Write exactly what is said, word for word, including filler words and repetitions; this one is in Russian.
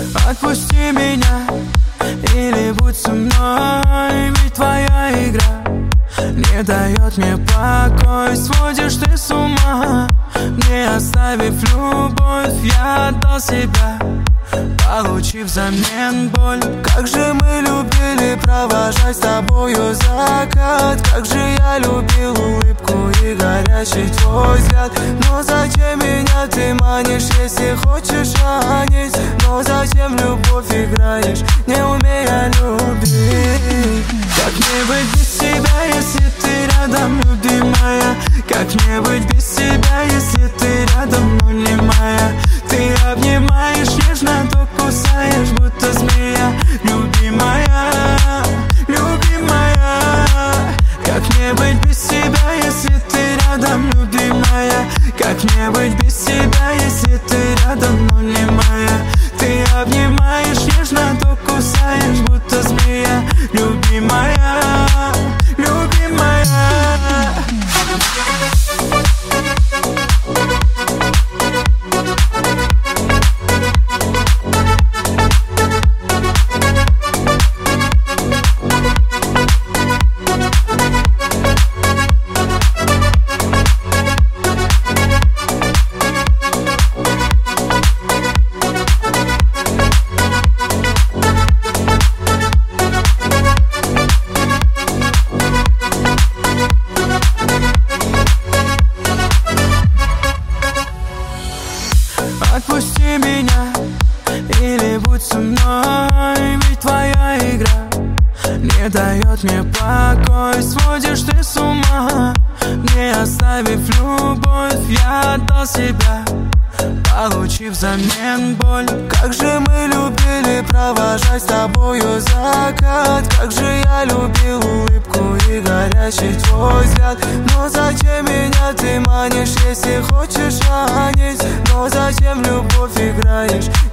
Отпусти меня или будь со мной, ведь твоя игра не дает мне покой. Сводишь ты с ума, не оставив любовь. Я отдал себя, получив взамен боль. Как же мы любили провожать с тобою закат. Как же я любил улыбку и горячий твой взгляд. Но зачем меня ты манишь, если хочешь ранить? Но зачем любовь играешь, не умея любить? Как мне быть без тебя, если ты рядом, любимая? Как мне быть без тебя, если ты рядом, но не моя? Ты обнимаешь нежно, то кусаешь, будто змея. Любимая, любимая. Как мне быть без тебя, если ты рядом, любимая? Как мне быть без тебя, если ты рядом, но не моя? Ты обнимаешь нежно, то кусаешь, будто змея. Любимая, любимая. Отпусти меня или будь со мной, ведь твоя игра не дает мне покой. Сводишь ты с ума, не оставив любовь. Я отдал себя, получив взамен боль. Как же мы любили провожать с тобою закат. Как же я любил улыбку и горячий твой взгляд. Но зачем меня ты манишь, если хочешь ранить? Но зачем любовь играешь,